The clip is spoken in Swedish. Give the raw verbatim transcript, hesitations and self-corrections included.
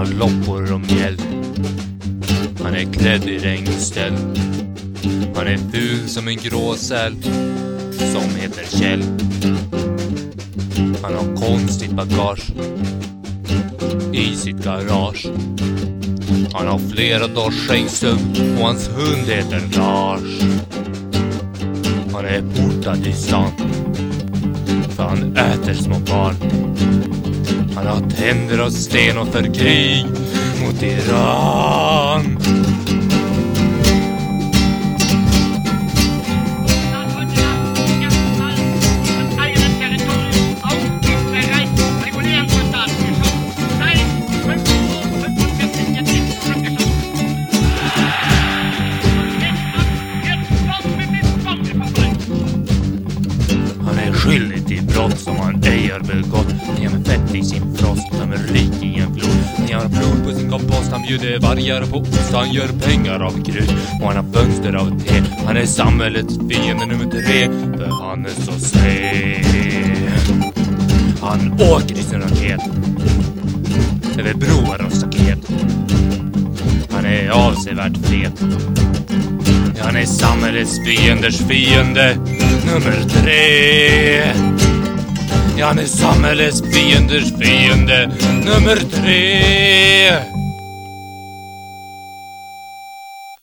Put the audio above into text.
har loppor och mjäll. Han är klädd i regnställ. Han är ful som en gråsäl som heter Kjell. Han har konstigt bagage i sitt garage. Han har flera dagars skängsömn och hans hund heter Lars. Han är portad i stan för han äter små barn. Han har tänder av sten och för krig mot Iran. Skyldig till brott som han ej har begått. Han gör med fett i sin frost, han är rik i en flod. Han gör blod på sin kompost, han bjuder vargar på ost. Han gör pengar av grus och han har fönster av te. Han är samhällets fiende nummer tre, för han är så sned. Han åker i sin raket över broar och staket. Han är avsevärt fet. Han är samhällets fienders fiende nummer tre. Han är samhällets fienders fiende nummer tre.